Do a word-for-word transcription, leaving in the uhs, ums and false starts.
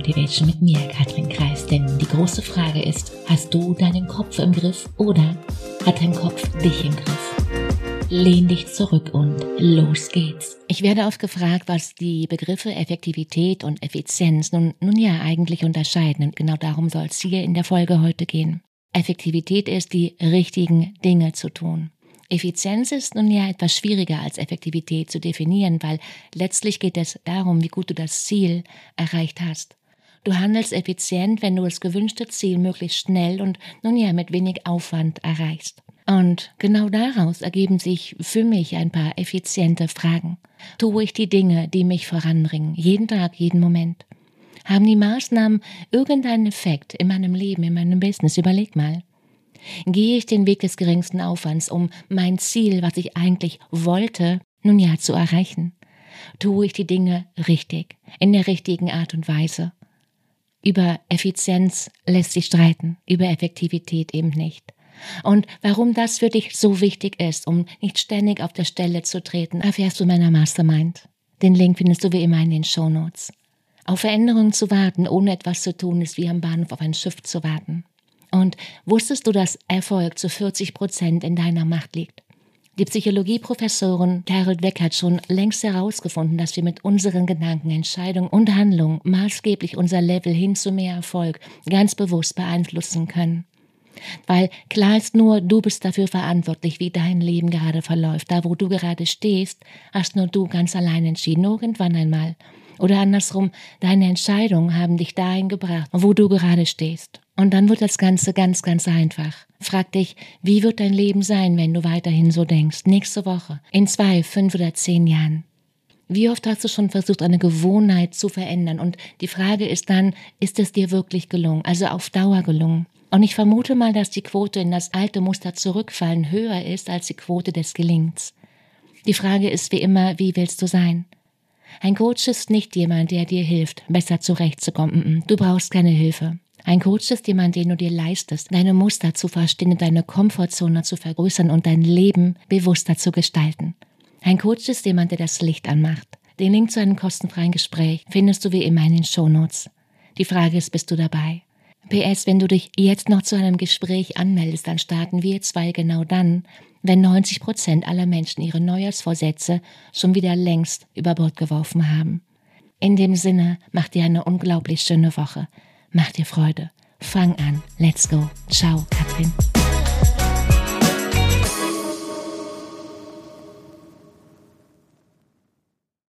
Motivation mit mir, Katrin Kreis. Denn die große Frage ist, hast du deinen Kopf im Griff oder hat dein Kopf dich im Griff? Lehn dich zurück und los geht's. Ich werde oft gefragt, was die Begriffe Effektivität und Effizienz nun, nun ja eigentlich unterscheiden. Und genau darum soll es hier in der Folge heute gehen. Effektivität ist, die richtigen Dinge zu tun. Effizienz ist nun ja etwas schwieriger als Effektivität zu definieren, weil letztlich geht es darum, wie gut du das Ziel erreicht hast. Du handelst effizient, wenn du das gewünschte Ziel möglichst schnell und nun ja mit wenig Aufwand erreichst. Und genau daraus ergeben sich für mich ein paar effiziente Fragen. Tue ich die Dinge, die mich voranbringen, jeden Tag, jeden Moment? Haben die Maßnahmen irgendeinen Effekt in meinem Leben, in meinem Business? Überleg mal. Gehe ich den Weg des geringsten Aufwands, um mein Ziel, was ich eigentlich wollte, nun ja zu erreichen? Tue ich die Dinge richtig, in der richtigen Art und Weise? Über Effizienz lässt sich streiten, über Effektivität eben nicht. Und warum das für dich so wichtig ist, um nicht ständig auf der Stelle zu treten, erfährst du in meiner Mastermind. Den Link findest du wie immer in den Shownotes. Auf Veränderungen zu warten, ohne etwas zu tun, ist wie am Bahnhof auf ein Schiff zu warten. Und wusstest du, dass Erfolg zu vierzig Prozent in deiner Macht liegt? Die Psychologieprofessorin Carol Dweck hat schon längst herausgefunden, dass wir mit unseren Gedanken, Entscheidungen und Handlungen maßgeblich unser Level hin zu mehr Erfolg ganz bewusst beeinflussen können. Weil klar ist nur, du bist dafür verantwortlich, wie dein Leben gerade verläuft. Da, wo du gerade stehst, hast nur du ganz allein entschieden, irgendwann einmal. Oder andersrum, deine Entscheidungen haben dich dahin gebracht, wo du gerade stehst. Und dann wird das Ganze ganz, ganz einfach. Frag dich, wie wird dein Leben sein, wenn du weiterhin so denkst? Nächste Woche, in zwei, fünf oder zehn Jahren. Wie oft hast du schon versucht, eine Gewohnheit zu verändern? Und die Frage ist dann, ist es dir wirklich gelungen? Also auf Dauer gelungen? Und ich vermute mal, dass die Quote in das alte Muster zurückfallen höher ist als die Quote des Gelingens. Die Frage ist wie immer, wie willst du sein? Ein Coach ist nicht jemand, der dir hilft, besser zurechtzukommen. Du brauchst keine Hilfe. Ein Coach ist jemand, den du dir leistest, deine Muster zu verstehen, deine Komfortzone zu vergrößern und dein Leben bewusster zu gestalten. Ein Coach ist jemand, der das Licht anmacht. Den Link zu einem kostenfreien Gespräch findest du wie immer in den Shownotes. Die Frage ist, bist du dabei? P S, wenn du dich jetzt noch zu einem Gespräch anmeldest, dann starten wir zwei genau dann, wenn neunzig Prozent aller Menschen ihre Neujahrsvorsätze schon wieder längst über Bord geworfen haben. In dem Sinne, mach dir eine unglaublich schöne Woche. Mach dir Freude. Fang an. Let's go. Ciao, Katrin.